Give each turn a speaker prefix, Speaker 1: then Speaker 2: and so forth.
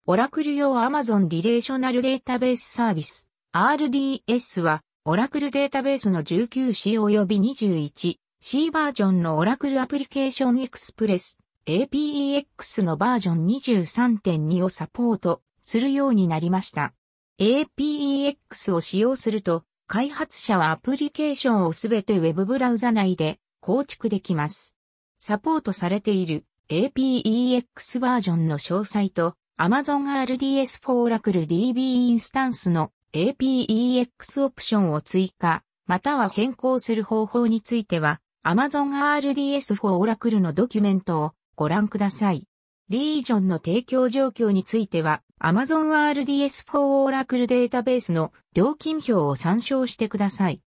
Speaker 1: オラクル用 Amazon リレーショナルデータベースサービス RDS はオラクルデータベースの 19C 及び 21C バージョンのオラクルアプリケーションエクスプレス APEX のバージョン 23.2 をサポートするようになりました。APEX を使用すると開発者はアプリケーションをすべて Web ブラウザ内で構築できます。サポートされている APEX バージョンの詳細と Amazon RDS for Oracle DB インスタンスの APEX オプションを追加、または変更する方法については Amazon RDS for Oracle のドキュメントをご覧ください。リージョンの提供状況については Amazon RDS for Oracle データベースの料金表を参照してください。